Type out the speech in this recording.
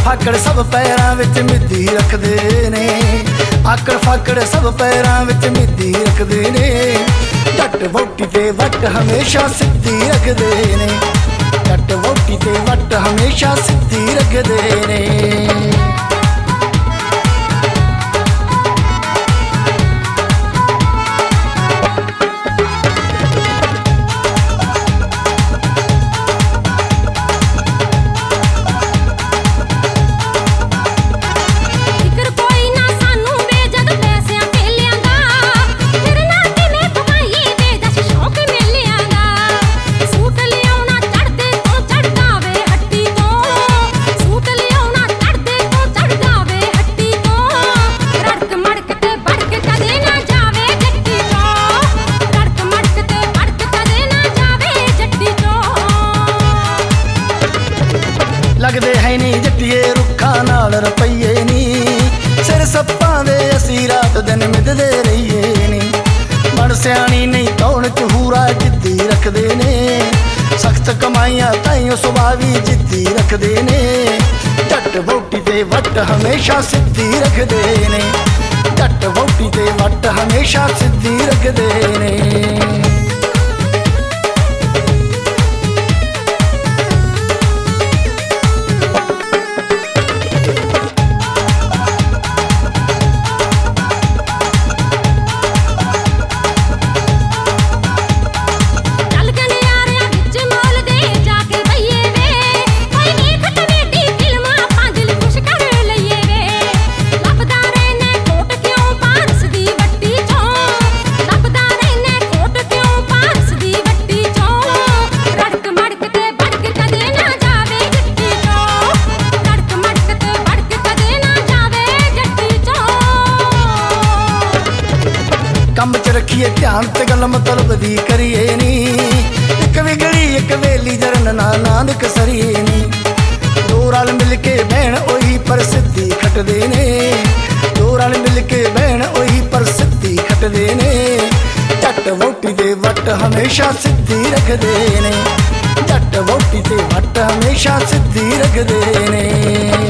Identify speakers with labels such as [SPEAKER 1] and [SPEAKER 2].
[SPEAKER 1] फाकड़ सब पैरां विच मिद्दी रखदे ने, आकड़ फाकड़ सब पैरां विच मिद्दी रखदे ने। जट वोटी ते वट हमेशा सिद्धी रखदे ने, जट वोटी ते वट हमेशा सिद्धी रखदे ने। लगदे है नी जट्टिए रुखा नाल रपईए नी, सिर सप्पां दे असी रात दिन मिददे रहीए नी। बड़ सियाणी नहीं तौण चहूरा जिद्दी रखदे ने, सख्त कमाइयां ताईं सुभावी जिद्दी रखदे ने। जट वोटी ते वट हमेशा सिद्धी रखदे ने, जट वोटी ते वट हमेशा सिद्धी रखदे ने। कम च रखिए ध्यान ते गल मतलब दी करिए नी, एक विगड़ी एक वेली जरन ना नानक सरिए नी। दो रल मिल के बहन ओही पर सिद्धि खटदे ने, दो रल मिल के बहन ओही पर सिद्धि खटदे ने। जट वोटी ते वट हमेशा सिद्धि रखदे ने, जट वोटी ते वट हमेशा सिद्धि रखदे ने।